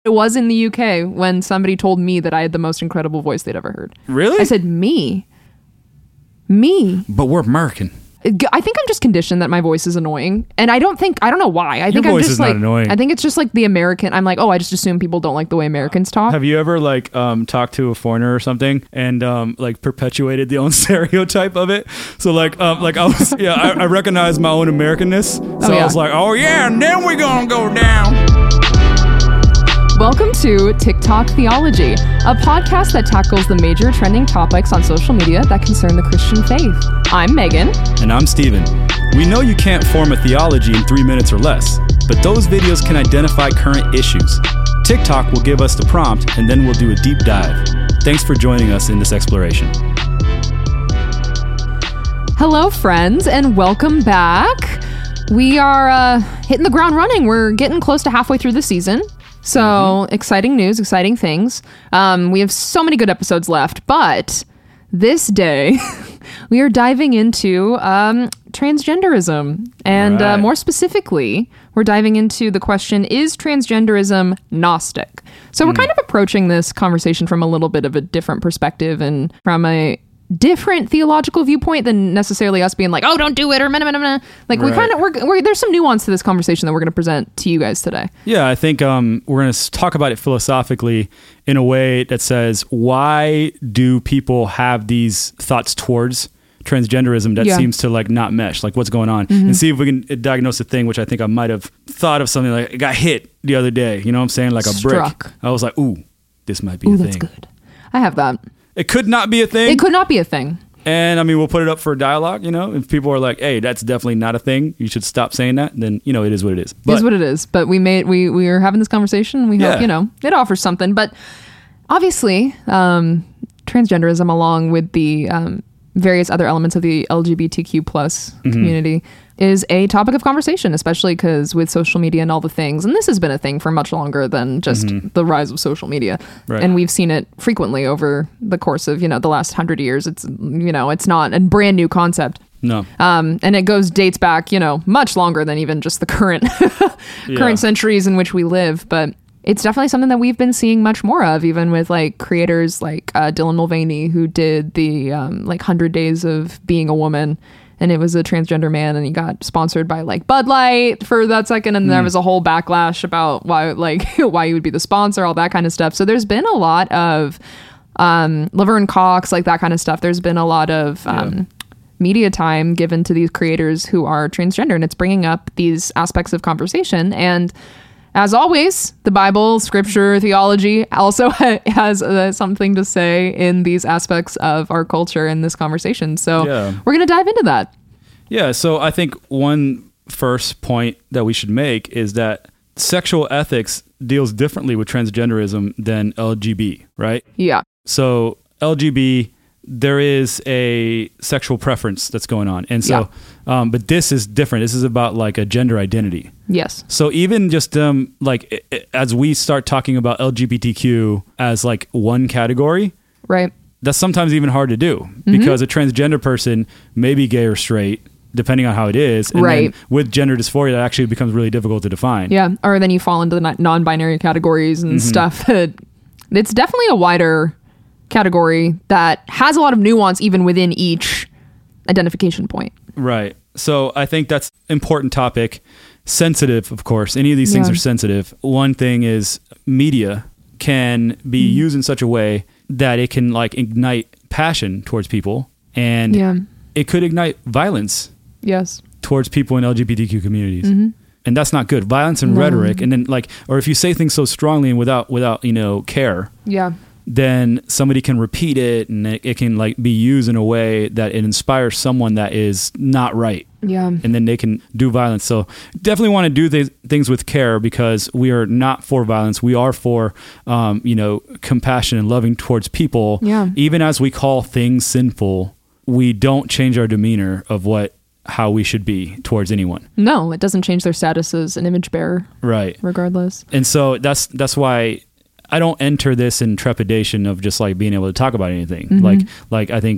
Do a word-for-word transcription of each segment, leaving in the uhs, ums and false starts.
It was in the U K when somebody told me that I had the most incredible voice they'd ever heard. Really? I said, me? Me? But we're American. I think I'm just conditioned that my voice is annoying. And I don't think, I don't know why. I think Your I'm voice just is like, not annoying. I think it's just like the American, I'm like, oh, I just assume people don't like the way Americans talk. Have you ever like um, talked to a foreigner or something and um, like perpetuated the own stereotype of it? So like, um, like I was, yeah, I, I recognize my own Americanness. So Oh, yeah. I was like, oh yeah, and then we're gonna go down. Welcome to TikTok Theology, a podcast that tackles the major trending topics on social media that concern the Christian faith. I'm Megan. And I'm Steven. We know you can't form a theology in three minutes or less, but those videos can identify current issues. TikTok will give us the prompt, and then we'll do a deep dive. Thanks for joining us in this exploration. Hello, friends, and welcome back. We are uh, hitting the ground running. We're getting close to halfway through the season. So mm-hmm. exciting news, exciting things. Um, we have so many good episodes left, but this day we are diving into um, transgenderism. And right. uh, more specifically, we're diving into the question, is transgenderism Gnostic? So mm. we're kind of approaching this conversation from a little bit of a different perspective and from a different theological viewpoint than necessarily us being like, oh, don't do it, or meh, meh, meh, meh. Like right. we kind of we're, we're there's some nuance to this conversation that we're going to present to you guys today. Yeah, I think um, we're going to talk about it philosophically in a way that says, why do people have these thoughts towards transgenderism that yeah. seems to like not mesh? Like what's going on? Mm-hmm. And see if we can diagnose a thing, which I think I might have thought of something like, it got hit the other day. You know what I'm saying? Like a Struck. brick. I was like, ooh, this might be ooh, a thing. That's good. I have that. It could not be a thing. It could not be a thing. And I mean, we'll put it up for dialogue, you know, if people are like, hey, that's definitely not a thing, you should stop saying that, then, you know, it is what it is. But, it is what it is. But we made, we, we are having this conversation. We yeah. hope, you know, it offers something. But obviously, um, transgenderism, along with the um, various other elements of the L G B T Q plus mm-hmm. community, is a topic of conversation, especially because with social media and all the things, and this has been a thing for much longer than just mm-hmm. the rise of social media. Right. And we've seen it frequently over the course of, you know, the last hundred years. It's, you know, it's not a brand new concept. No. Um, and it goes, dates back, you know, much longer than even just the current, current yeah. centuries in which we live. But it's definitely something that we've been seeing much more of, even with like creators like uh, Dylan Mulvaney, who did the um, like one hundred days of being a woman. And it was a transgender man, and he got sponsored by like Bud Light for that second. And mm. there was a whole backlash about why, like, why you would be the sponsor, all that kind of stuff. So there's been a lot of um, Laverne Cox, like that kind of stuff. There's been a lot of um, yeah. media time given to these creators who are transgender, and it's bringing up these aspects of conversation. And as always, the Bible, scripture, theology also has uh, something to say in these aspects of our culture in this conversation. So yeah. we're going to dive into that. Yeah. So I think one first point that we should make is that sexual ethics deals differently with transgenderism than L G B, right? Yeah. So L G B, there is a sexual preference that's going on. And so, yeah. um, but this is different. This is about like a gender identity. Yes. So even just um, like it, it, as we start talking about L G B T Q as like one category, right? That's sometimes even hard to do mm-hmm. because a transgender person may be gay or straight, depending on how it is. And right. then with gender dysphoria, that actually becomes really difficult to define. Yeah. Or then you fall into the non-binary categories and mm-hmm. stuff. That it's definitely a wider category that has a lot of nuance even within each identification point. Right. So I think that's an important topic. Sensitive, of course. Any of these things yeah. are sensitive. One thing is media can be mm. used in such a way that it can like ignite passion towards people, and yeah. it could ignite violence yes. towards people in L G B T Q communities. Mm-hmm. And that's not good. Violence and no. rhetoric, and then like, or if you say things so strongly and without, without, you know, care. Yeah. Then somebody can repeat it, and it, it can like be used in a way that it inspires someone that is not right. Yeah. And then they can do violence. So definitely want to do th- things with care, because we are not for violence. We are for, um, you know, compassion and loving towards people. Yeah. Even as we call things sinful, we don't change our demeanor of what, how we should be towards anyone. No, it doesn't change their status as an image bearer. Right. Regardless. And so that's, that's why I don't enter this in trepidation of just like being able to talk about anything. Mm-hmm. Like, like I think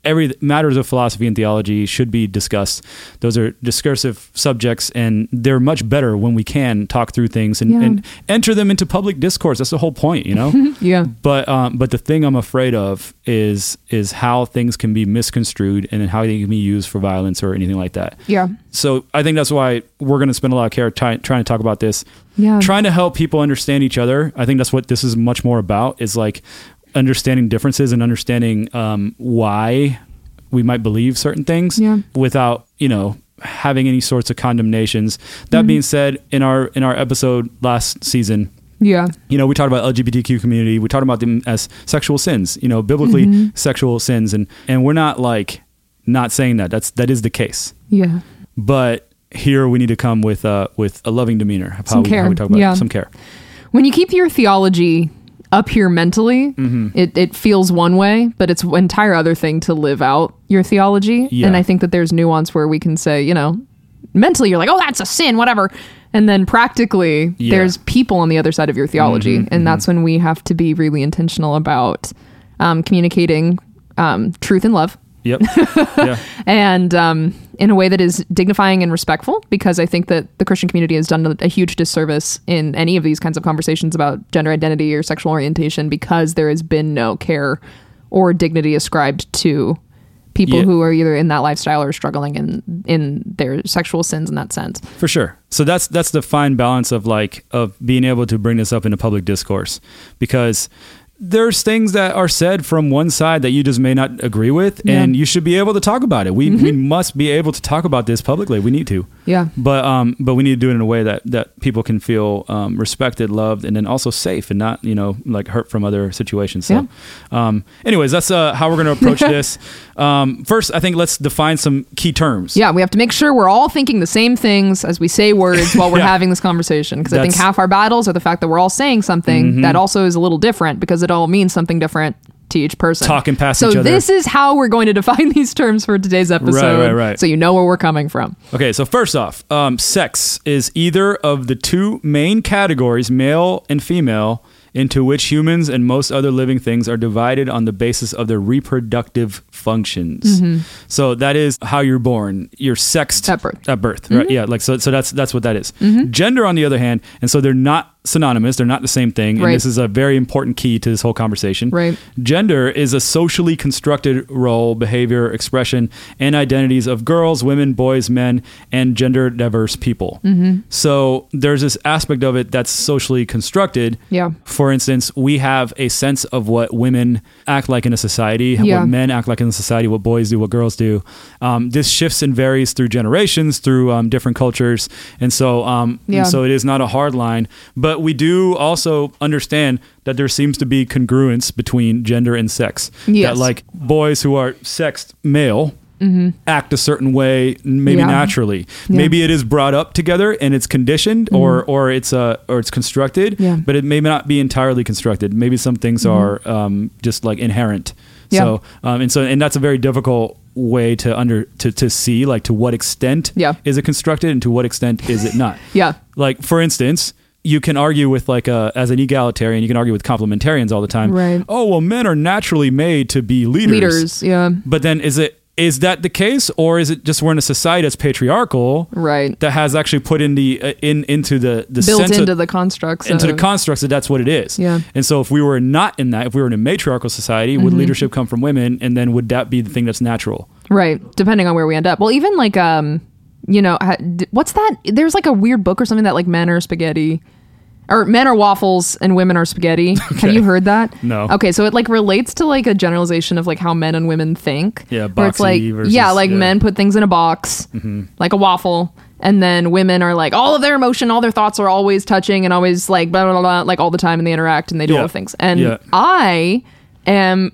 every matters of philosophy and theology should be discussed. Those are discursive subjects, and they're much better when we can talk through things and, yeah. and enter them into public discourse. That's the whole point, you know? yeah. But um, but the thing I'm afraid of is is how things can be misconstrued and how they can be used for violence or anything like that. Yeah. So I think that's why we're going to spend a lot of care try, trying to talk about this. Yeah. Trying to help people understand each other. I think that's what this is much more about, is like understanding differences and understanding um, why we might believe certain things yeah. without, you know, having any sorts of condemnations. That mm-hmm. being said, in our in our episode last season, yeah, you know, we talked about L G B T Q community. We talked about them as sexual sins, you know, biblically mm-hmm. sexual sins, and and we're not like not saying that. That's that is the case. Yeah, but here we need to come with uh with a loving demeanor. Of how some we, care. How we talk about yeah. it. Some care. When you keep your theology up here mentally, mm-hmm. it, it feels one way, but it's an entire other thing to live out your theology. Yeah. And I think that there's nuance where we can say, you know, mentally you're like, oh, that's a sin, whatever. And then practically yeah. there's people on the other side of your theology. Mm-hmm, and mm-hmm. that's when we have to be really intentional about um, communicating um, truth and love. Yep. Yeah. And um, in a way that is dignifying and respectful, because I think that the Christian community has done a, a huge disservice in any of these kinds of conversations about gender identity or sexual orientation, because there has been no care or dignity ascribed to people yeah. who are either in that lifestyle or struggling in in their sexual sins in that sense. For sure. So that's that's the fine balance of like of being able to bring this up into public discourse, because there's things that are said from one side that you just may not agree with, yeah. and you should be able to talk about it. We mm-hmm. we must be able to talk about this publicly. We need to. Yeah. But um, but we need to do it in a way that, that people can feel um, respected, loved, and then also safe, and not, you know, like hurt from other situations. So, yeah. um, anyways, that's uh, how we're going to approach this. Um, first, I think let's define some key terms. Yeah, we have to make sure we're all thinking the same things as we say words while we're yeah. having this conversation, because I think half our battles are the fact that we're all saying something mm-hmm. that also is a little different, because it all means something different to each person. Talking past so each other. So this is how we're going to define these terms for today's episode. Right, right, right. So you know where we're coming from. Okay, so first off, um, sex is either of the two main categories, male and female, into which humans and most other living things are divided on the basis of their reproductive functions. Mm-hmm. So that is how you're born. You're sexed at birth. At birth, right? Mm-hmm. Yeah, like so. So that's that's what that is. Mm-hmm. Gender, on the other hand, and so they're not synonymous. They're not the same thing. And right. this is a very important key to this whole conversation. Right. Gender is a socially constructed role, behavior, expression, and identities of girls, women, boys, men, and gender diverse people. Mm-hmm. So there's this aspect of it that's socially constructed. Yeah. For instance, we have a sense of what women act like in a society, yeah. what men act like in a society, what boys do, what girls do. Um, this shifts and varies through generations, through um, different cultures. And so, um, yeah. and so it is not a hard line, but we do also understand that there seems to be congruence between gender and sex. Yes. That like boys who are sexed male mm-hmm. act a certain way, maybe yeah. naturally. Yeah. Maybe it is brought up together and it's conditioned mm-hmm. or or it's uh or it's constructed, yeah. but it may not be entirely constructed. Maybe some things mm-hmm. are um, just like inherent. Yeah. So um, and so and that's a very difficult way to under to, to see like to what extent yeah. is it constructed and to what extent is it not. Yeah. Like for instance, you can argue with like a, as an egalitarian, you can argue with complementarians all the time. Right. Oh, well, men are naturally made to be leaders. Leaders, yeah. But then is it is that the case, or is it just we're in a society that's patriarchal, right? That has actually put in the uh, in into the the built sense into of, the constructs into of, the constructs that that's what it is. Yeah. And so if we were not in that, if we were in a matriarchal society, would mm-hmm. leadership come from women, and then would that be the thing that's natural? Right. Depending on where we end up. Well, even like um, you know, what's that? There's like a weird book or something that like men are spaghetti. Or men are waffles and women are spaghetti. Okay. Have you heard that? No. Okay, so it like relates to like a generalization of like how men and women think. Yeah, where it's like versus, yeah, like yeah. men put things in a box, mm-hmm. like a waffle, and then women are like all of their emotion, all their thoughts are always touching and always like blah blah blah, like all the time, and they interact and they do yeah. all the things. And yeah. I am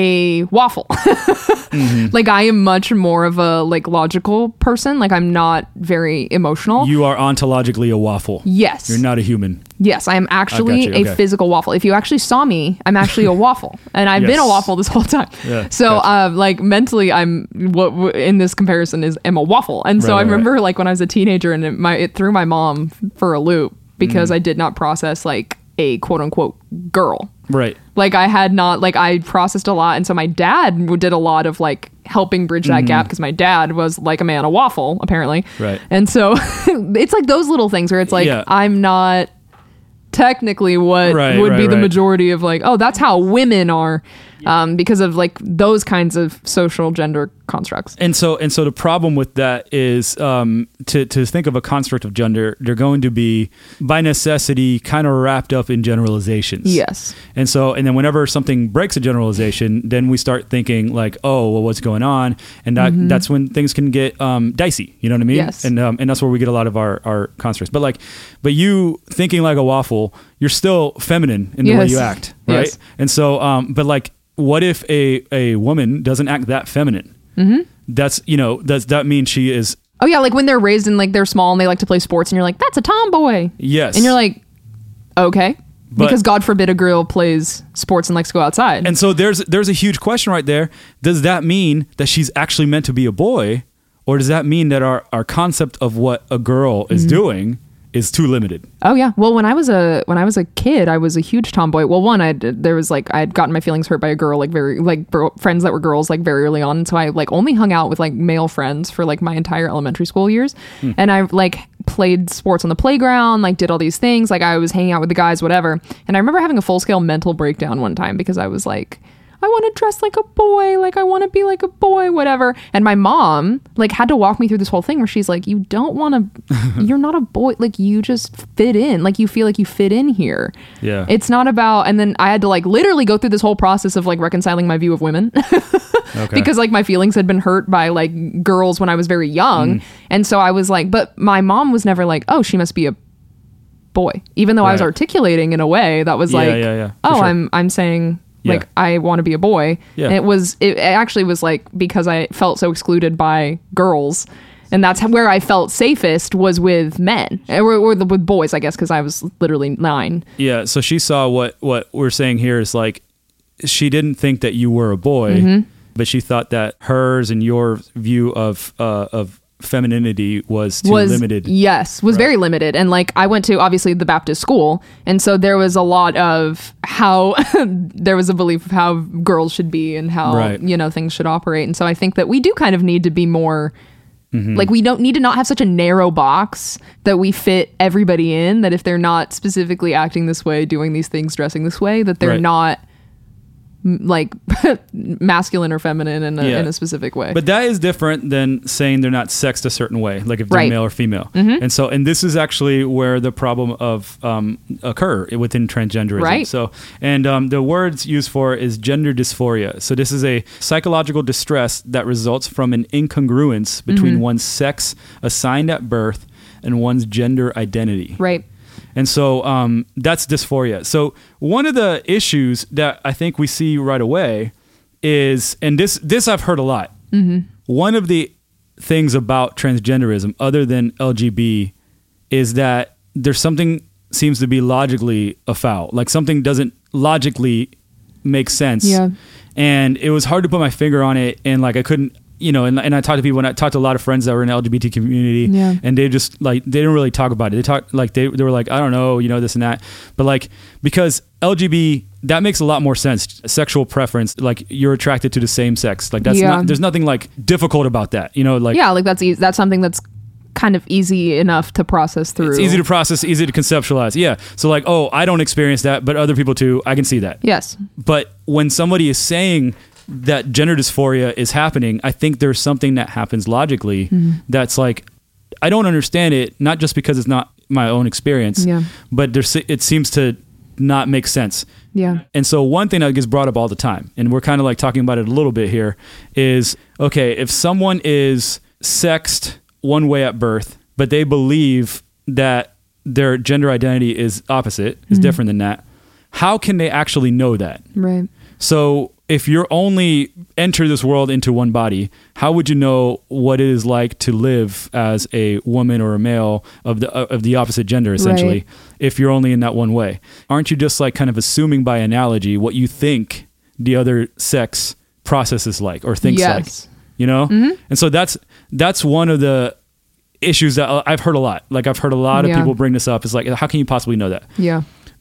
a waffle. mm-hmm. Like I am much more of a like logical person. Like I'm not very emotional. You are ontologically a waffle. Yes. You're not a human. Yes, I am actually okay. a physical waffle. If you actually saw me, I'm actually a waffle, and I've yes. been a waffle this whole time. Yeah, so, gotcha. uh, like mentally, I'm what w- in this comparison is am a waffle. And so right, I right, remember right. like when I was a teenager, and it, my it threw my mom for a loop because mm. I did not process like a quote unquote girl. Right. Like I had not, like I processed a lot. And so my dad did a lot of like helping bridge that mm-hmm. gap because my dad was like a man of waffle, apparently. Right. And so it's like those little things where it's like, yeah. I'm not technically what right, would right, be the right. majority of like, oh, that's how women are. Um, because of like those kinds of social gender constructs. And so and so the problem with that is um, to, to think of a construct of gender, they're going to be by necessity kind of wrapped up in generalizations. Yes. And so and then whenever something breaks a generalization, then we start thinking like, oh, well, what's going on? And that mm-hmm. that's when things can get um, dicey. You know what I mean? Yes. And um, and that's where we get a lot of our, our constructs. But like, but you thinking like a waffle, you're still feminine in the yes. way you act, right? Yes. And so, um, but like, what if a, a woman doesn't act that feminine? Mm-hmm. That's, you know, does that mean she is... Oh, yeah, like when they're raised and like they're small and they like to play sports and you're like, that's a tomboy. Yes. And you're like, okay. But, because God forbid a girl plays sports and likes to go outside. And so there's there's a huge question right there. Does that mean that she's actually meant to be a boy? Or does that mean that our, our concept of what a girl is mm-hmm. doing is too limited? Oh yeah. Well, when I was a when I was a kid, I was a huge tomboy. Well, one, I there was like I had gotten my feelings hurt by a girl, like very like bro, friends that were girls, like very early on, and so I like only hung out with like male friends for like my entire elementary school years, hmm. and I like played sports on the playground, like did all these things, like I was hanging out with the guys, whatever. And I remember having a full scale mental breakdown one time because I was like, I want to dress like a boy, like I want to be like a boy, whatever. And my mom like had to walk me through this whole thing where she's like, you don't want to, you're not a boy, like you just fit in, like you feel like you fit in here. Yeah. It's not about, and then I had to like literally go through this whole process of like reconciling my view of women okay. because like my feelings had been hurt by like girls when I was very young. Mm. And so I was like, but my mom was never like, oh, she must be a boy, even though right. I was articulating in a way that was yeah, like, yeah, yeah, oh, sure. I'm, I'm saying, like, yeah. I want to be a boy. Yeah. And it was, it actually was like, because I felt so excluded by girls. And that's where I felt safest was with men or, or the, with boys, I guess, because I was literally nine. Yeah. So she saw what, what we're saying here is like, she didn't think that you were a boy, mm-hmm. but she thought that hers and your view of, uh, of, femininity was too was, limited. Yes, was right. very limited. And like I went to obviously the Baptist school, and so there was a lot of how there was a belief of how girls should be and how right. you know things should operate. And so I think that we do kind of need to be more mm-hmm. like we don't need to not have such a narrow box that we fit everybody in, that if they're not specifically acting this way, doing these things, dressing this way, that they're right. not like masculine or feminine in a, yeah. in a specific way. But that is different than saying they're not sexed a certain way, like if they're right. male or female. Mm-hmm. And so, and this is actually where the problem of um, occur within transgenderism. Right. So, and um, the words used for is gender dysphoria. So this is a psychological distress that results from an incongruence between mm-hmm. one's sex assigned at birth and one's gender identity. Right. And so um, that's dysphoria. So one of the issues that I think we see right away is, and this this I've heard a lot, mm-hmm. one of the things about transgenderism other than L G B is that there's something seems to be logically afoul. Like something doesn't logically make sense. Yeah. And it was hard to put my finger on it, and like I couldn't, you know, and, and I talked to people, and I talked to a lot of friends that were in the L G B T community, yeah. and they just like, they didn't really talk about it. They talked like, they, they were like, I don't know, you know, this and that. But like, because L G B, that makes a lot more sense. Sexual preference, like you're attracted to the same sex. Like that's yeah. not, there's nothing like difficult about that, you know, like. Yeah, like that's easy. That's something that's kind of easy enough to process through. It's easy to process, easy to conceptualize. Yeah. So like, oh, I don't experience that, but other people too, I can see that. Yes. But when somebody is saying that gender dysphoria is happening, I think there's something that happens logically mm-hmm. that's like, I don't understand it, not just because it's not my own experience, yeah. but there's, it seems to not make sense. Yeah. And so one thing that gets brought up all the time, and we're kind of like talking about it a little bit here, is, okay, if someone is sexed one way at birth, but they believe that their gender identity is opposite, is mm-hmm. different than that, how can they actually know that? Right. So if you're only enter this world into one body, how would you know what it is like to live as a woman or a male of the of the opposite gender, essentially, right. if you're only in that one way? Aren't you just like kind of assuming by analogy what you think the other sex processes like or thinks yes. like, you know? Mm-hmm. And so that's that's one of the issues that I've heard a lot. Like I've heard a lot of yeah. people bring this up. It's like, how can you possibly know that? Yeah.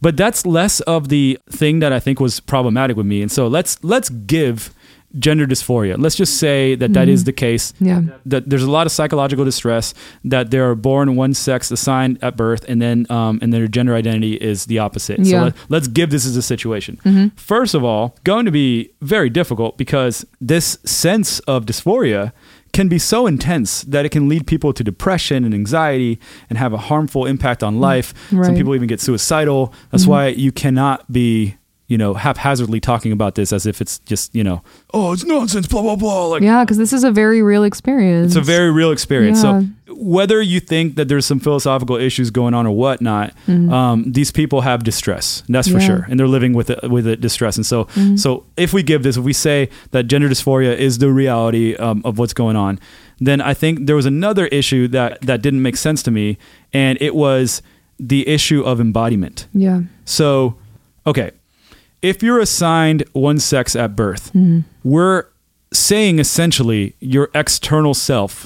But that's less of the thing that I think was problematic with me. And so let's let's give gender dysphoria. Let's just say that mm-hmm. that is the case. Yeah. That there's a lot of psychological distress, that they are born one sex assigned at birth, and then um, and their gender identity is the opposite. Yeah. So let, let's give this as a situation. Mm-hmm. First of all, going to be very difficult because this sense of dysphoria can be so intense that it can lead people to depression and anxiety and have a harmful impact on life. Right. Some people even get suicidal. That's mm-hmm. why you cannot be, you know, haphazardly talking about this as if it's just, you know, oh, it's nonsense, blah, blah, blah. Like, yeah, because this is a very real experience. It's a very real experience. Yeah. So whether you think that there's some philosophical issues going on or whatnot, mm-hmm. um, these people have distress. That's for yeah. sure. And they're living with it, with it distress. And so, mm-hmm. so if we give this, if we say that gender dysphoria is the reality um, of what's going on, then I think there was another issue that, that didn't make sense to me. And it was the issue of embodiment. Yeah. So, okay. If you're assigned one sex at birth, mm-hmm. we're saying essentially your external self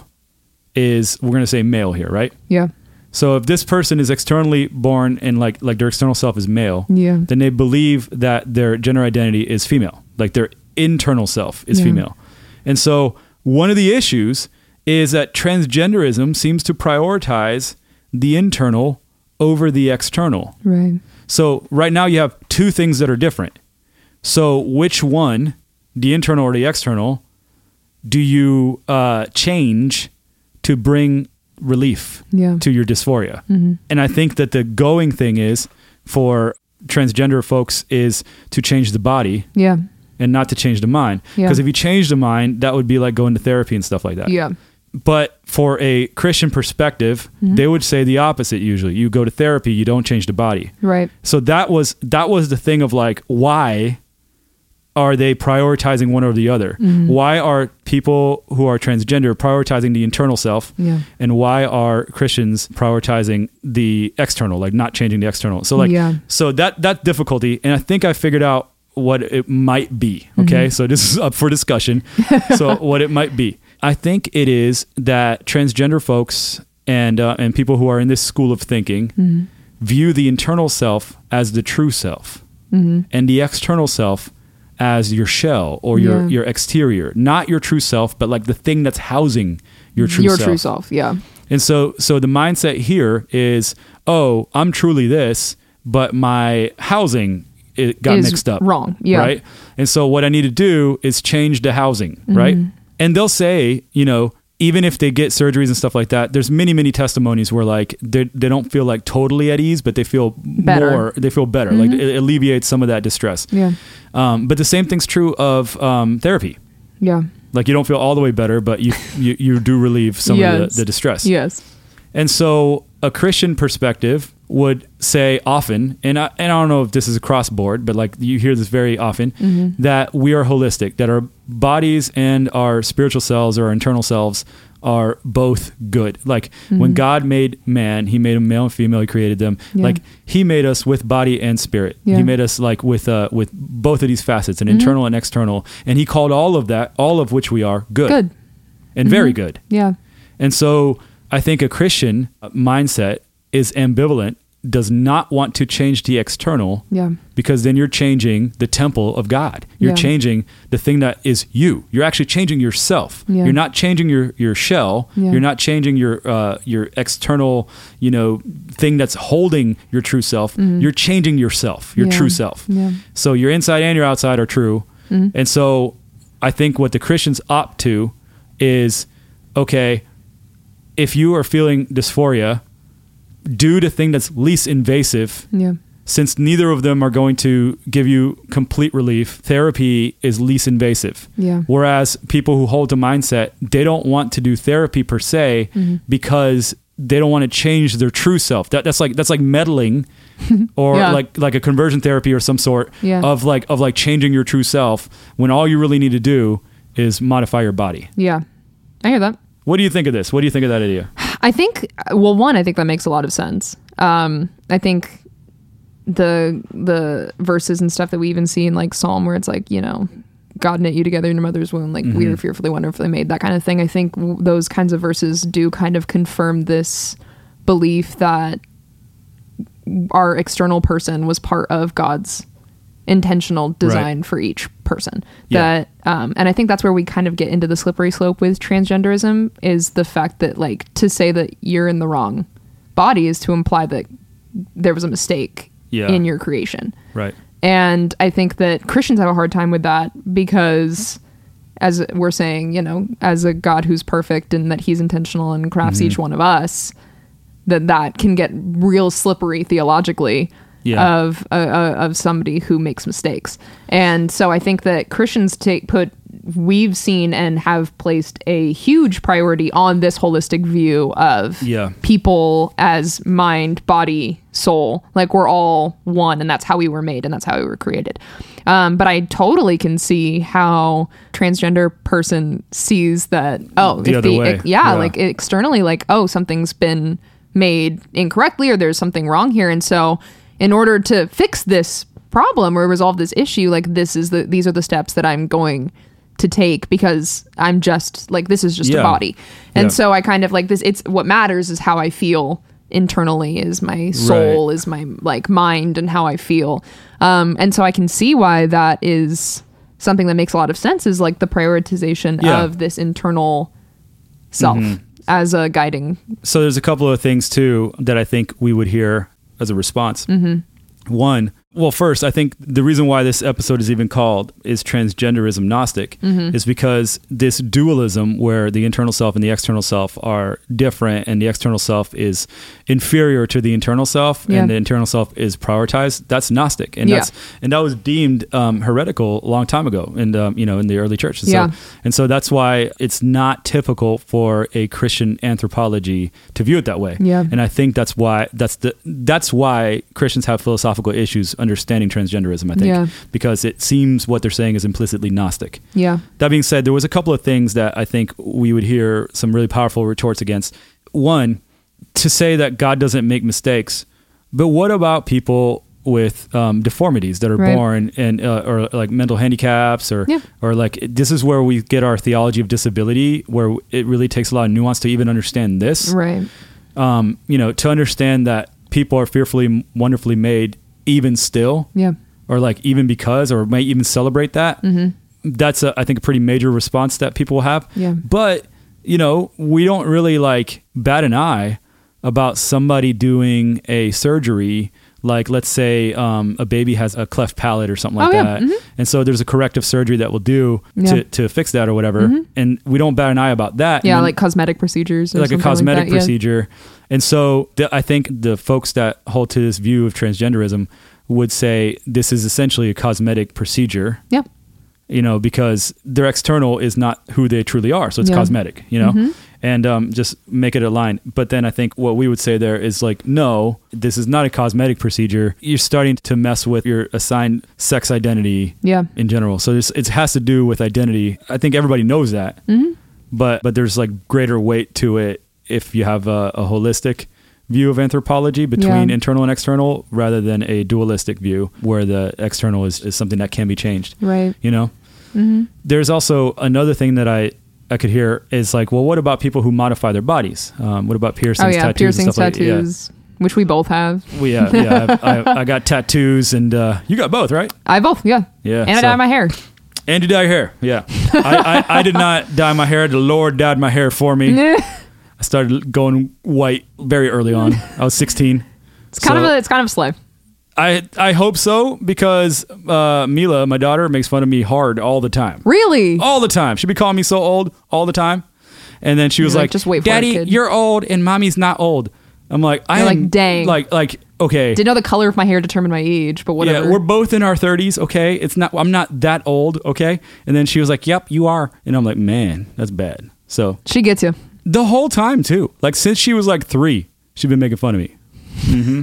is, we're going to say male here, right? Yeah. So if this person is externally born and like like their external self is male, yeah. then they believe that their gender identity is female, like their internal self is yeah. female. And so one of the issues is that transgenderism seems to prioritize the internal over the external. Right. So right now you have two things that are different. So which one, the internal or the external, do you uh, change to bring relief yeah. to your dysphoria? Mm-hmm. And I think that the going thing is for transgender folks is to change the body yeah. and not to change the mind. Because yeah. if you change the mind, that would be like going to therapy and stuff like that. Yeah. But for a Christian perspective, mm-hmm. they would say the opposite usually. You go to therapy, you don't change the body. Right. So that was that was the thing of like, why are they prioritizing one or the other? Mm-hmm. Why are people who are transgender prioritizing the internal self? Yeah. And why are Christians prioritizing the external, like not changing the external? So like, yeah. so that that difficulty, and I think I figured out what it might be. Okay, mm-hmm. so this is up for discussion. So what it might be. I think it is that transgender folks and uh, and people who are in this school of thinking mm-hmm. view the internal self as the true self mm-hmm. and the external self as your shell or your, yeah. your exterior, not your true self, but like the thing that's housing your true your self. Your true self, yeah. And so so the mindset here is, oh, I'm truly this, but my housing it got is mixed up. Wrong, yeah. Right? And so what I need to do is change the housing, mm-hmm. right? And they'll say, you know, even if they get surgeries and stuff like that, there's many, many testimonies where like they they don't feel like totally at ease, but they feel better. more, they feel better. Mm-hmm. Like it alleviates some of that distress. Yeah. Um, but the same thing's true of um, therapy. Yeah. Like you don't feel all the way better, but you you, you do relieve some yes. of the, the distress. Yes. And so a Christian perspective would say often, and I, and I don't know if this is across board, but like you hear this very often, mm-hmm. that we are holistic, that our bodies and our spiritual selves or our internal selves are both good. Like mm-hmm. when God made man, he made them male and female, he created them. Yeah. Like he made us with body and spirit. Yeah. He made us like with uh, with both of these facets, an mm-hmm. internal and external. And he called all of that, all of which we are, good. Good. And mm-hmm. very good. Yeah. And so I think a Christian mindset is ambivalent, does not want to change the external yeah. because then you're changing the temple of God. You're yeah. changing the thing that is you. You're actually changing yourself. Yeah. You're not changing your, your shell. Yeah. You're not changing your uh, your external, you know, thing that's holding your true self. Mm-hmm. You're changing yourself, your yeah. true self. Yeah. So your inside and your outside are true. Mm-hmm. And so I think what the Christians opt to is, okay, if you are feeling dysphoria, do the thing that's least invasive. Yeah. Since neither of them are going to give you complete relief, therapy is least invasive. Yeah. Whereas people who hold the mindset, they don't want to do therapy per se mm-hmm. because they don't want to change their true self. That that's like that's like meddling or yeah. like like a conversion therapy or some sort yeah. of like of like changing your true self when all you really need to do is modify your body. Yeah. I hear that. What do you think of this? What do you think of that idea? I think, well, one, I think that makes a lot of sense. Um, I think the the verses and stuff that we even see in like Psalm where it's like, you know, God knit you together in your mother's womb, like mm-hmm. we are fearfully, wonderfully made, that kind of thing. I think w- those kinds of verses do kind of confirm this belief that our external person was part of God's intentional design right. for each person. Yeah. That um and I think that's where we kind of get into the slippery slope with transgenderism, is the fact that, like, to say that you're in the wrong body is to imply that there was a mistake yeah. in your creation. Right. And I think that Christians have a hard time with that because, as we're saying, you know, as a God who's perfect and that he's intentional and crafts mm-hmm. each one of us, that that can get real slippery theologically yeah. of uh, uh, of somebody who makes mistakes. And so I think that Christians take put we've seen and have placed a huge priority on this holistic view of yeah. people as mind, body, soul. Like, we're all one, and that's how we were made, and that's how we were created. Um, but I totally can see how transgender person sees that, oh, the if other the, way. It, yeah, yeah, like externally, like, oh, something's been made incorrectly, or there's something wrong here. And so in order to fix this problem or resolve this issue, like, this is the these are the steps that I'm going to take, because I'm just like, this is just yeah. a body. And yeah. so I kind of like this, it's what matters is how I feel internally, is my soul, right. is my like mind and how I feel. Um, and so I can see why that is something that makes a lot of sense, is like the prioritization yeah. of this internal self mm-hmm. as a guiding. So there's a couple of things too that I think we would hear as a response. Mm-hmm. One, well, first, I think the reason why this episode is even called is Transgenderism Gnostic mm-hmm. is because this dualism where the internal self and the external self are different, and the external self is inferior to the internal self yeah. and the internal self is prioritized, that's Gnostic. And yeah. that's and that was deemed um, heretical a long time ago in, um, you know, in the early church. And, yeah. so, and so that's why it's not typical for a Christian anthropology to view it that way. Yeah. And I think that's why that's the that's why Christians have philosophical issues understanding transgenderism, I think, yeah. because it seems what they're saying is implicitly Gnostic. Yeah. That being said, there was a couple of things that I think we would hear some really powerful retorts against. One, to say that God doesn't make mistakes, but what about people with um, deformities that are right. born and uh, or like mental handicaps or yeah. or like this is where we get our theology of disability, where it really takes a lot of nuance to even understand this. Right. Um, you know, to understand that people are fearfully, wonderfully made, even still, yeah, or like even because, or might even celebrate that. Mm-hmm. That's a, I think a pretty major response that people will have. Yeah. But you know, we don't really like bat an eye about somebody doing a surgery. Like, let's say um, a baby has a cleft palate or something like oh, yeah. that. Mm-hmm. And so there's a corrective surgery that we'll do yeah. to, to fix that or whatever. Mm-hmm. And we don't bat an eye about that. Yeah, then, like cosmetic procedures. Or like a cosmetic like that, procedure. Yeah. And so the, I think the folks that hold to this view of transgenderism would say this is essentially a cosmetic procedure. Yeah. You know, because their external is not who they truly are. So it's yeah. cosmetic, you know, mm-hmm. and um, just make it align. But then I think what we would say there is like, no, this is not a cosmetic procedure. You're starting to mess with your assigned sex identity yeah. in general. So this, it has to do with identity. I think everybody knows that, mm-hmm. but but there's like greater weight to it if you have a, a holistic view of anthropology between yeah. internal and external rather than a dualistic view where the external is, is something that can be changed. Right. You know? Mm-hmm. There's also another thing that I, I could hear is like, well, what about people who modify their bodies? Um, what about piercings, oh, yeah, tattoos, piercings, and stuff tattoos, like that? Yeah. Which we both have. Well, yeah, yeah. I've, I, I got tattoos, and uh, you got both, right? I both, yeah. Yeah. And I so. dye my hair. And you dye your hair, yeah. I, I, I did not dye my hair. The Lord dyed my hair for me. I started going white very early on. I was sixteen. It's kind so of a, it's kind of slow. I I hope so, because uh, Mila, my daughter, makes fun of me hard all the time. Really? All the time. She'd be calling me so old all the time. And then she was You're like, like, just wait for Daddy, it, kid. you're old and Mommy's not old. I'm like, I You're am like, dang. Like, like, okay. Didn't know the color of my hair determined my age, but whatever. Yeah, we're both in our thirties, okay? It's not, I'm not that old, okay? And then she was like, yep, you are. And I'm like, man, that's bad. So she gets you. The whole time, too. Like, since she was like three, she's been making fun of me. Mm-hmm.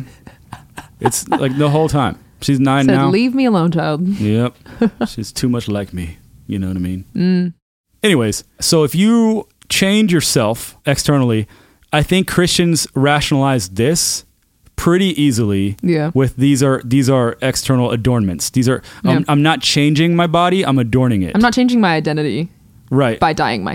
It's like the whole time. She's nine Said, now. Leave me alone, child. Yep. She's too much like me. You know what I mean? Mm. Anyways, so if you change yourself externally, I think Christians rationalize this pretty easily. Yeah. With these are these are external adornments. These are yeah. I'm, I'm not changing my body. I'm adorning it. I'm not changing my identity. Right. By dyeing my hair.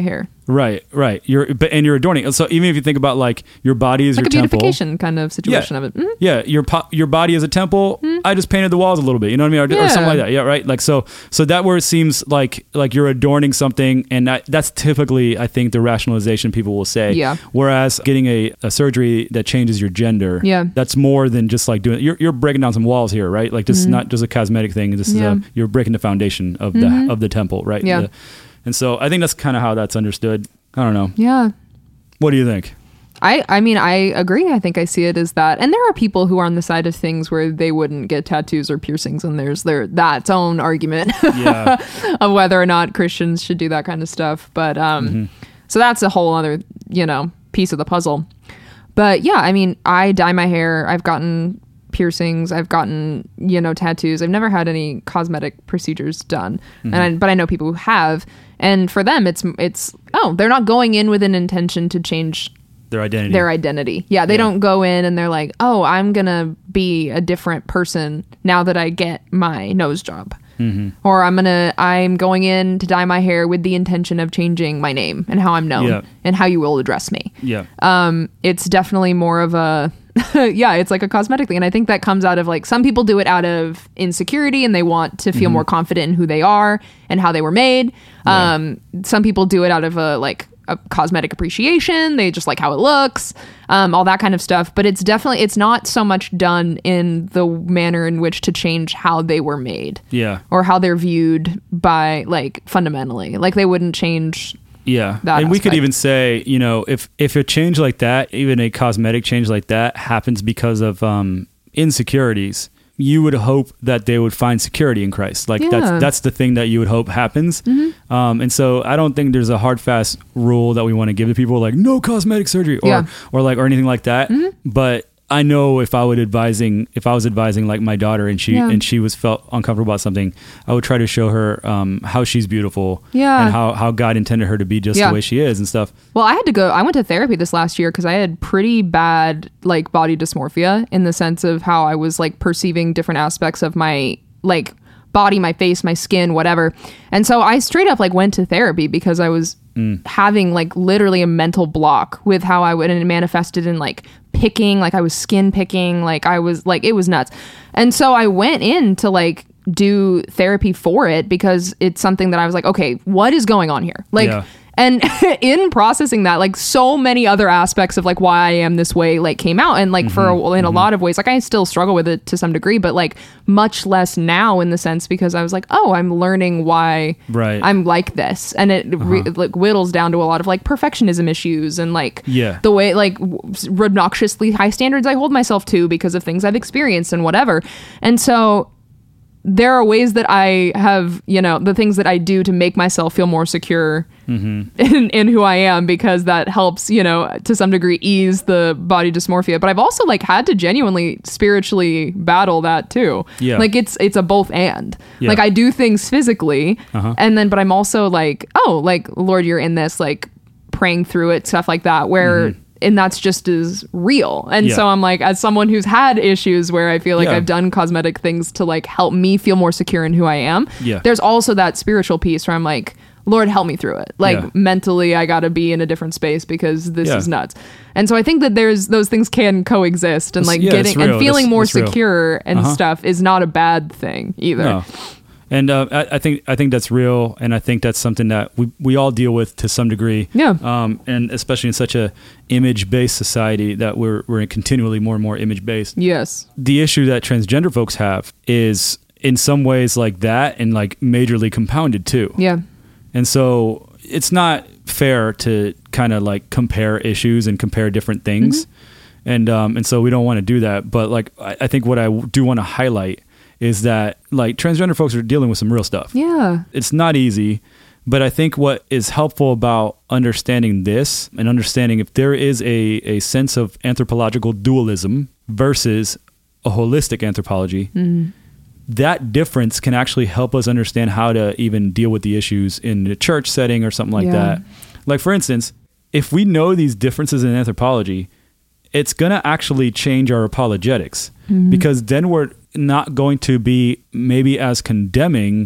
Right, right. You're, but and you're adorning. So even if you think about like your body is like your a temple, beautification kind of situation yeah. of it. Mm-hmm. Yeah, your po- your body is a temple. Mm-hmm. I just painted the walls a little bit. You know what I mean, or, yeah. or something like that. Yeah, right. Like so, so that where it seems like like you're adorning something, and that, that's typically I think the rationalization people will say. Yeah. Whereas getting a, a surgery that changes your gender, yeah, that's more than just like doing. You're you're breaking down some walls here, right? Like this mm-hmm. is not just a cosmetic thing. This yeah. is a you're breaking the foundation of mm-hmm. the of the temple, right? Yeah. The, and so I think that's kind of how that's understood. I don't know. Yeah. What do you think? I, I mean, I agree. I think I see it as that. And there are people who are on the side of things where they wouldn't get tattoos or piercings, and there's their that's own argument yeah. of whether or not Christians should do that kind of stuff. But um, mm-hmm. so that's a whole other, you know, piece of the puzzle. But yeah, I mean, I dye my hair. I've gotten piercings. I've gotten, you know, tattoos. I've never had any cosmetic procedures done. Mm-hmm. And I, but I know people who have. And for them, it's, it's oh, they're not going in with an intention to change their identity. Their identity. Yeah, they yeah. don't go in and they're like, oh, I'm going to be a different person now that I get my nose job. Mm-hmm. Or I'm going to, I'm going in to dye my hair with the intention of changing my name and how I'm known yeah. and how you will address me. Yeah. Um, it's definitely more of a, yeah, it's like a cosmetic thing. And I think that comes out of like, some people do it out of insecurity and they want to feel mm-hmm. more confident in who they are and how they were made. Yeah. Um, some people do it out of a like, a cosmetic appreciation. They just like how it looks, um, all that kind of stuff. But it's definitely, it's not so much done in the manner in which to change how they were made. Yeah. Or how they're viewed by like fundamentally. Like they wouldn't change. Yeah. That and aspect. We could even say, you know, if, if a change like that, even a cosmetic change like that happens because of um, insecurities, you would hope that they would find security in Christ. Like yeah. that's that's the thing that you would hope happens. Mm-hmm. Um, and so I don't think there's a hard fast rule that we want to give to people like no cosmetic surgery or yeah. or like or anything like that. Mm-hmm. But I know if I would advising if I was advising like my daughter and she yeah. and she was felt uncomfortable about something, I would try to show her um, how she's beautiful yeah. and how, how God intended her to be just yeah. the way she is and stuff. Well, I had to go, I went to therapy this last year because I had pretty bad like body dysmorphia in the sense of how I was like perceiving different aspects of my like body, my face, my skin, whatever. And so I straight up like went to therapy because I was mm. having like literally a mental block with how I would, and it manifested in like picking, like I was skin picking, like I was like, it was nuts. And so I went in to like do therapy for it because it's something that I was like, okay, what is going on here? Like, yeah. And in processing that, like so many other aspects of like why I am this way, like came out. And like mm-hmm, for a, in mm-hmm. a lot of ways, like I still struggle with it to some degree, but like much less now in the sense because I was like, oh, I'm learning why right. I'm like this. And it uh-huh. re- like whittles down to a lot of like perfectionism issues and like yeah. the way like obnoxiously high standards I hold myself to because of things I've experienced and whatever. And so there are ways that I have, you know, the things that I do to make myself feel more secure mm-hmm. in, in who I am because that helps, you know, to some degree ease the body dysmorphia. But I've also like had to genuinely spiritually battle that too. Yeah. Like it's, it's a both and. Yeah. Like I do things physically uh-huh. and then, but I'm also like, oh, like, Lord, you're in this, like praying through it, stuff like that, where mm-hmm. and that's just as real. And yeah. so I'm like, as someone who's had issues where I feel like yeah. I've done cosmetic things to like help me feel more secure in who I am. Yeah. There's also that spiritual piece where I'm like, Lord, help me through it. Like yeah. mentally, I got to be in a different space because this yeah. is nuts. And so I think that there's those things can coexist and like yeah, getting and feeling that's, more that's secure real. and uh-huh. stuff is not a bad thing either. No. And uh, I, I think I think that's real, and I think that's something that we, we all deal with to some degree. Yeah. Um, and especially in such a image-based society that we're we're continually more and more image-based. Yes. The issue that transgender folks have is in some ways like that, and like majorly compounded too. Yeah. And so it's not fair to kind of like compare issues and compare different things, mm-hmm. and um, and so we don't want to do that. But like I, I think what I do want to highlight is that like transgender folks are dealing with some real stuff. Yeah. It's not easy, but I think what is helpful about understanding this and understanding if there is a, a sense of anthropological dualism versus a holistic anthropology, mm-hmm. that difference can actually help us understand how to even deal with the issues in a church setting or something like yeah. that. Like for instance, if we know these differences in anthropology, it's going to actually change our apologetics mm-hmm. because then we're not going to be maybe as condemning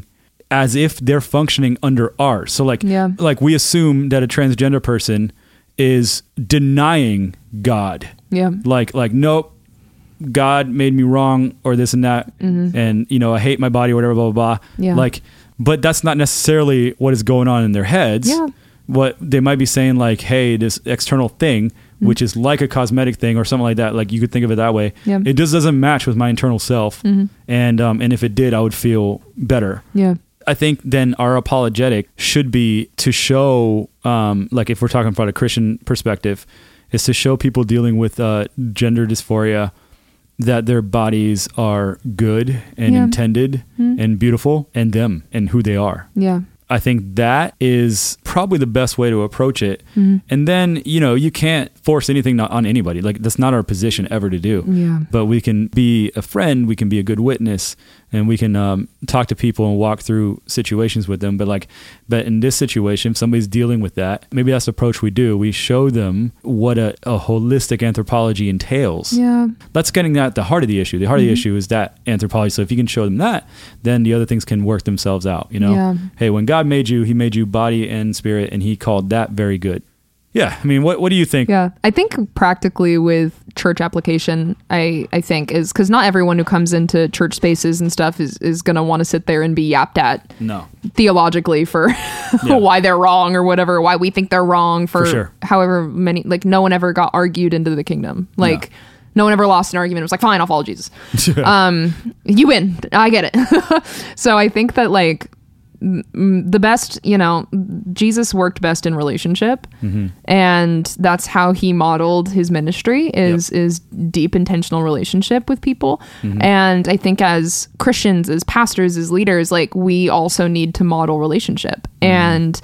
as if they're functioning under ours. So like, yeah. like we assume that a transgender person is denying God. Yeah. Like, like, nope, God made me wrong or this and that. Mm-hmm. And, you know, I hate my body or whatever, blah, blah, blah. Yeah. Like, but that's not necessarily what is going on in their heads. Yeah. What they might be saying, like, hey, this external thing, mm-hmm. which is like a cosmetic thing or something like that, like you could think of it that way. Yeah. It just doesn't match with my internal self. Mm-hmm. And, um, and if it did, I would feel better. Yeah. I think then our apologetic should be to show, um, like if we're talking from a Christian perspective, is to show people dealing with uh, gender dysphoria that their bodies are good and yeah. intended mm-hmm. and beautiful and them and who they are. Yeah. I think that is probably the best way to approach it. Mm-hmm. And then, you know, you can't force anything on anybody. Like that's not our position ever to do. Yeah. But we can be a friend, we can be a good witness, and we can um, talk to people and walk through situations with them. But like, but in this situation, if somebody's dealing with that, maybe that's the approach we do. We show them what a, a holistic anthropology entails. Yeah. That's getting at the heart of the issue. The heart mm-hmm. of the issue is that anthropology. So if you can show them that, then the other things can work themselves out. You know, yeah. hey, when God made you, he made you body and spirit, and he called that very good. Yeah. I mean, what what do you think? Yeah. I think practically with church application, I, I think is because not everyone who comes into church spaces and stuff is, is going to want to sit there and be yapped at no. theologically for yeah. why they're wrong or whatever, why we think they're wrong for, for sure. however many, like no one ever got argued into the kingdom. Like no, no one ever lost an argument. It was like, fine, I'll follow Jesus. um, you win. I get it. So I think that like, the best, you know, Jesus worked best in relationship, mm-hmm. and that's how he modeled his ministry is yep. is deep intentional relationship with people. Mm-hmm. And I think as Christians, as pastors, as leaders, like we also need to model relationship, mm-hmm. and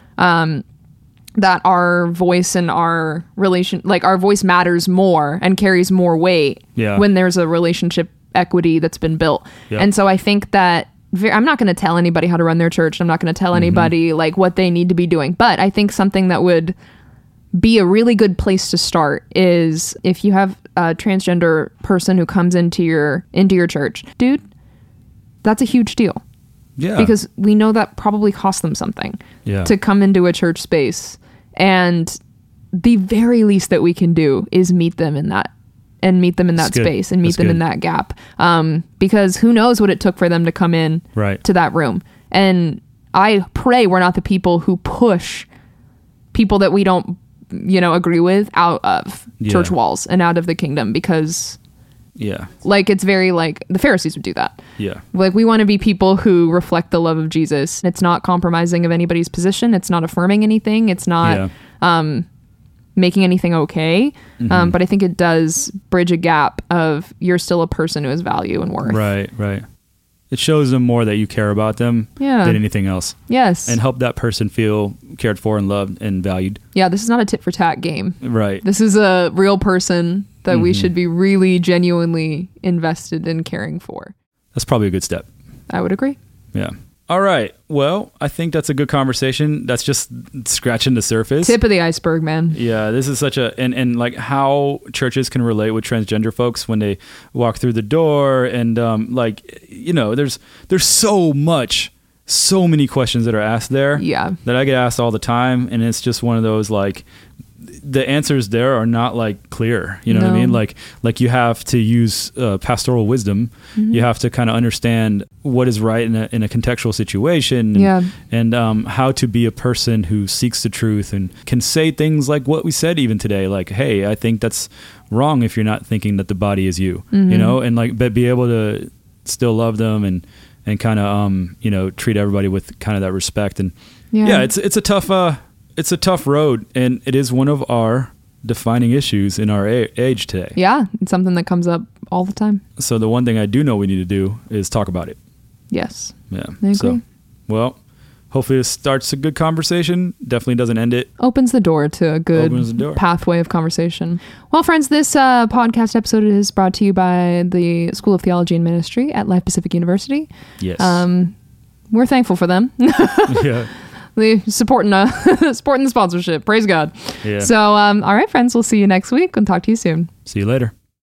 um that our voice and our relation, like our voice matters more and carries more weight yeah. when there's a relationship equity that's been built. Yep. And so I think that I'm not going to tell anybody how to run their church. I'm not going to tell anybody mm-hmm. like what they need to be doing. But I think something that would be a really good place to start is if you have a transgender person who comes into your into your church, dude, that's a huge deal. Yeah. Because we know that probably cost them something yeah. to come into a church space. And the very least that we can do is meet them in that and meet them in that space and meet That's them good. in that gap. Um, because who knows what it took for them to come in right. to that room. And I pray we're not the people who push people that we don't, you know, agree with out of yeah. church walls and out of the kingdom, because yeah, like it's very like the Pharisees would do that. Yeah. Like we want to be people who reflect the love of Jesus. It's not compromising of anybody's position. It's not affirming anything. It's not, yeah. um, making anything okay. Mm-hmm. Um, but I think it does bridge a gap of you're still a person who has value and worth. Right, right. It shows them more that you care about them yeah. than anything else. Yes. And help that person feel cared for and loved and valued. Yeah, this is not a tit for tat game. Right. This is a real person that mm-hmm. we should be really genuinely invested in caring for. That's probably a good step. I would agree. Yeah. All right. Well, I think that's a good conversation. That's just scratching the surface. Tip of the iceberg, man. Yeah, this is such a, and, and like how churches can relate with transgender folks when they walk through the door. And um, like, you know, there's, there's so much, so many questions that are asked there yeah. that I get asked all the time. And it's just one of those, like, the answers there are not like clear, you know no. what I mean? Like, like you have to use uh, pastoral wisdom. Mm-hmm. You have to kind of understand what is right in a, in a contextual situation, and, yeah. and um, how to be a person who seeks the truth and can say things like what we said even today, like, hey, I think that's wrong if you're not thinking that the body is you, mm-hmm. you know, and like, but be able to still love them and, and kind of, um, you know, treat everybody with kind of that respect. And yeah, yeah it's, it's a tough, uh, it's a tough road, and it is one of our defining issues in our a- age today. Yeah, it's something that comes up all the time. So the one thing I do know we need to do is talk about it. Yes. Yeah. I agree. So, well, hopefully this starts a good conversation. Definitely doesn't end it. Opens the door to a good pathway of conversation. Well, friends, this uh, podcast episode is brought to you by the School of Theology and Ministry at Life Pacific University. Yes. Um, we're thankful for them. Yeah. They supporting uh supporting the sponsorship. Praise God. Yeah. So, um, all right, friends, we'll see you next week and talk to you soon. See you later.